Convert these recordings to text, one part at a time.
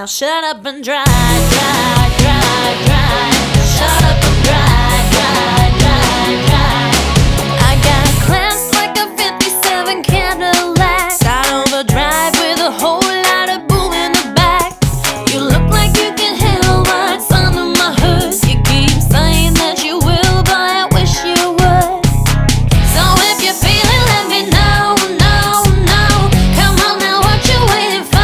Now shut up and drive, drive, drive, drive. Shut up and drive, drive, drive, drive. I got a class like a 57 Cadillac. Side overdrive with a whole lot of boom in the back. You look like you can handle what's under my hood. You keep saying that you will, but I wish you would. So if you're feeling, let me know, no, no. Come on now, what you waiting for?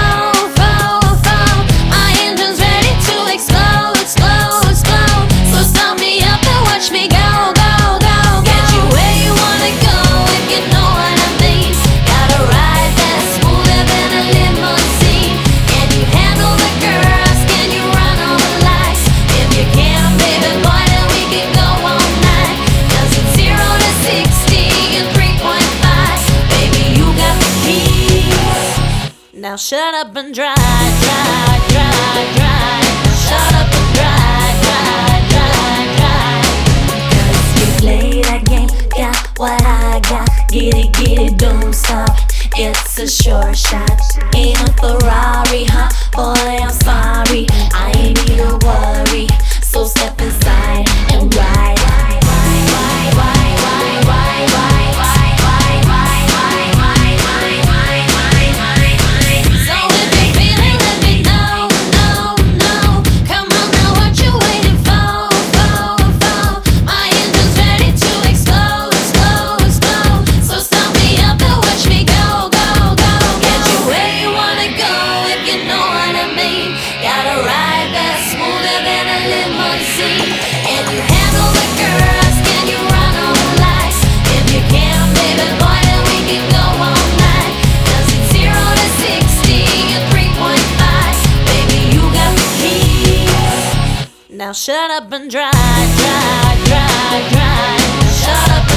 My engine's ready to explode, explode, explode. So start me up and watch me go, go, go. Get you where you wanna go, if you know what I mean. Got a ride that's smoother than a limousine. Can you handle the girls? Can you run all the lights? If you can, baby boy, then we can go all night. 'Cause it's 0 to 60 in 3.5. Baby, you got the keys. Now shut up and drive, drive, drive, drive. Shut up and drive, drive, drive, drive. 'Cause you play that game, got what I got. Get it, don't stop. It's a sure shot. Ain't a Ferrari, huh? Boy, I'm sorry. I ain't need to worry. So step inside and ride. So if you're feeling, let me know, no, no. Come on now, what you waiting for? My engine's ready to explode, explode, explode. So start me up and watch me go, go, go. Get you where you wanna go, if you know what I mean. Got a ride that's smoother than a limousine. Can you handle the girls? Can you run all the lights? If you can, baby boy, then we can go all night. 'Cause it's 0 to 60 in 3.5. Baby, you got the keys. Now shut up and drive, drive, drive, drive. Shut up and